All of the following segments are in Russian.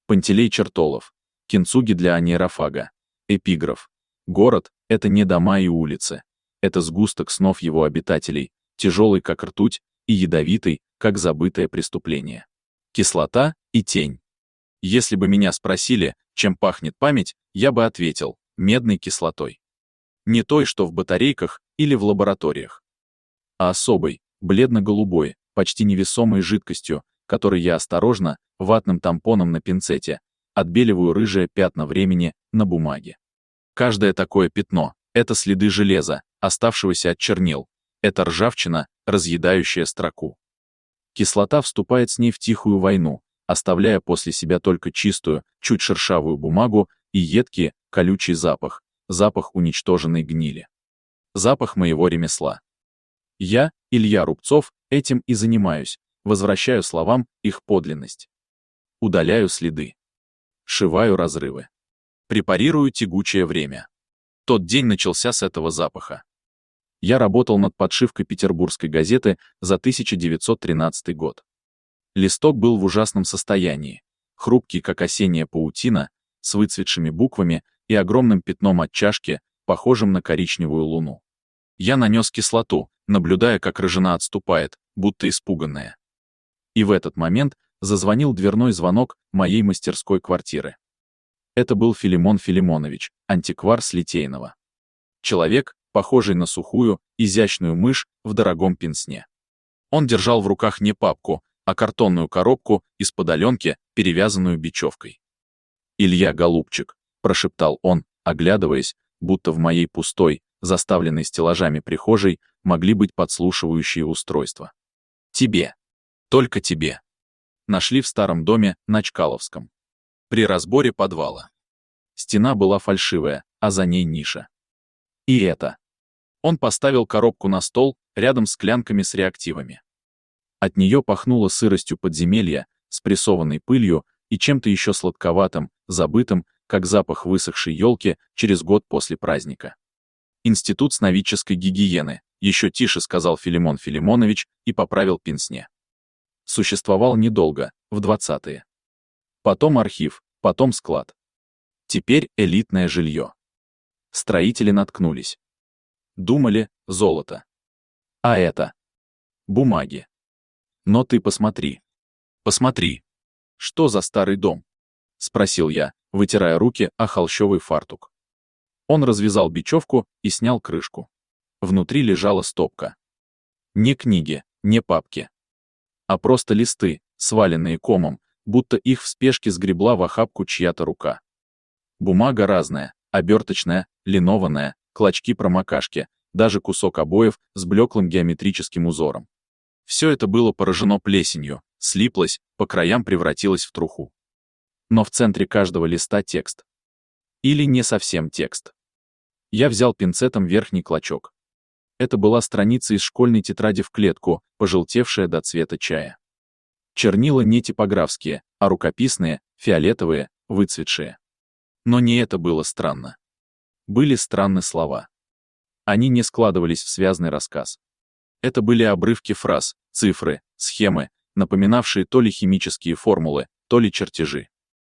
Пантелей Чертолов. Кинцуги для анейрофага. Эпиграф. Город — это не дома и улицы. Это сгусток снов его обитателей, тяжелый, как ртуть, и ядовитый, как забытое преступление. Кислота и тень. Если бы меня спросили, чем пахнет память, я бы ответил — медной кислотой. Не той, что в батарейках или в лабораториях, а особой, бледно-голубой, почти невесомой жидкостью, которой я осторожно, ватным тампоном на пинцете, отбеливаю рыжие пятна времени на бумаге. Каждое такое пятно — это следы железа, оставшегося от чернил, это ржавчина, разъедающая строку. Кислота вступает с ней в тихую войну, оставляя после себя только чистую, чуть шершавую бумагу и едкий, колючий запах, запах уничтоженной гнили. Запах моего ремесла. Я, Илья Рубцов, этим и занимаюсь, возвращаю словам их подлинность. Удаляю следы. Сшиваю разрывы. Препарирую тягучее время. Тот день начался с этого запаха. Я работал над подшивкой петербургской газеты за 1913 год. Листок был в ужасном состоянии, хрупкий, как осенняя паутина, с выцветшими буквами и огромным пятном от чашки, похожим на коричневую луну. Я нанес кислоту, наблюдая, как рыжина отступает, будто испуганная. И в этот момент зазвонил дверной звонок моей мастерской квартиры. Это был Филимон Филимонович, антиквар с Литейного. Человек, похожий на сухую, изящную мышь в дорогом пенсне. Он держал в руках не папку, а картонную коробку из-под Аленки, перевязанную бечевкой. «Илья, голубчик», — прошептал он, оглядываясь, будто в моей пустой, заставленной стеллажами прихожей, могли быть подслушивающие устройства. «Тебе. Только тебе». Нашли в старом доме на Чкаловском. При разборе подвала. Стена была фальшивая, а за ней ниша. И это. Он поставил коробку на стол, рядом с склянками с реактивами. От нее пахнуло сыростью подземелья, спрессованной пылью и чем-то еще сладковатым, забытым, как запах высохшей елки через год после праздника. «Институт сновидческой гигиены», еще тише сказал Филимон Филимонович и поправил пенсне. Существовал недолго, в 20-е. Потом архив, потом склад. Теперь элитное жилье. Строители наткнулись. Думали, золото. А это? Бумаги. Но ты посмотри. Посмотри. Что за старый дом? Спросил я, вытирая руки о холщовый фартук. Он развязал бечевку и снял крышку. Внутри лежала стопка. Не книги, не папки. А просто листы, сваленные комом, будто их в спешке сгребла в охапку чья-то рука. Бумага разная, оберточная, линованная, клочки-промокашки, даже кусок обоев с блеклым геометрическим узором. Все это было поражено плесенью, слиплось, по краям превратилось в труху. Но в центре каждого листа текст. Или не совсем текст. Я взял пинцетом верхний клочок. Это была страница из школьной тетради в клетку, пожелтевшая до цвета чая. Чернила не типографские, а рукописные, фиолетовые, выцветшие. Но не это было странно. Были странны слова. Они не складывались в связный рассказ. Это были обрывки фраз, цифры, схемы, напоминавшие то ли химические формулы, то ли чертежи.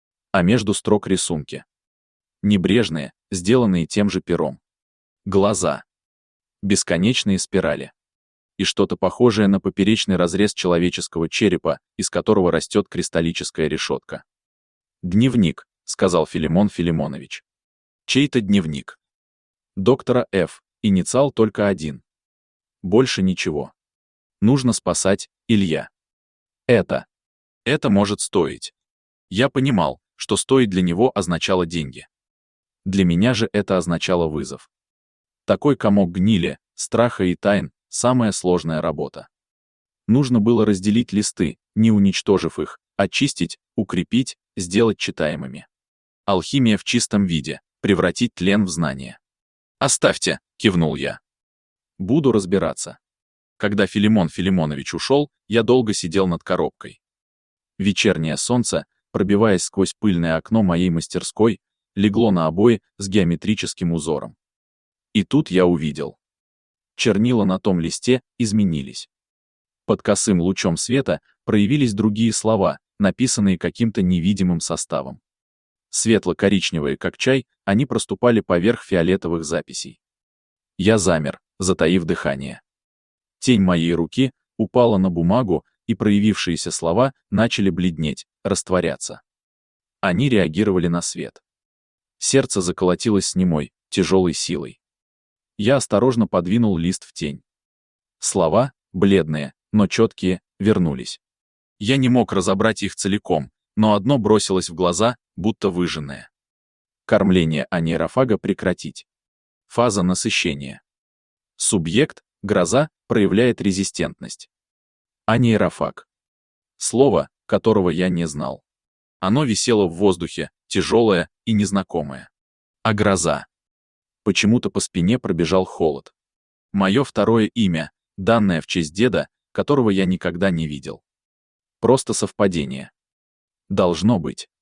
А между строк рисунки. Небрежные, сделанные тем же пером. Глаза. Бесконечные спирали. И что-то похожее на поперечный разрез человеческого черепа, из которого растет кристаллическая решетка. «Дневник», — сказал Филимон Филимонович. «Чей-то дневник. Доктора Ф. Инициал только один. Больше ничего. Нужно спасать Илья. Это может стоить». Я понимал, что стоить для него означало деньги. Для меня же это означало вызов. Такой комок гнили, страха и тайн — самая сложная работа. Нужно было разделить листы, не уничтожив их, очистить, укрепить, сделать читаемыми. Алхимия в чистом виде, превратить тлен в знание. «Оставьте», — кивнул я. «Буду разбираться». Когда Филимон Филимонович ушел, я долго сидел над коробкой. Вечернее солнце, пробиваясь сквозь пыльное окно моей мастерской, легло на обои с геометрическим узором. И тут я увидел. Чернила на том листе изменились. Под косым лучом света проявились другие слова, написанные каким-то невидимым составом. Светло-коричневые, как чай, они проступали поверх фиолетовых записей. Я замер, затаив дыхание. Тень моей руки упала на бумагу, и проявившиеся слова начали бледнеть, растворяться. Они реагировали на свет. Сердце заколотилось с немой, тяжелой силой. Я осторожно подвинул лист в тень. Слова, бледные, но четкие, вернулись. Я не мог разобрать их целиком, но одно бросилось в глаза, будто выжженное. Кормление анейрофага прекратить. Фаза насыщения. Субъект, гроза, проявляет резистентность. Анейрофаг. Слово, которого я не знал. Оно висело в воздухе, тяжелое и незнакомое. А гроза. Почему-то по спине пробежал холод. Мое второе имя, данное в честь деда, которого я никогда не видел. Просто совпадение. Должно быть.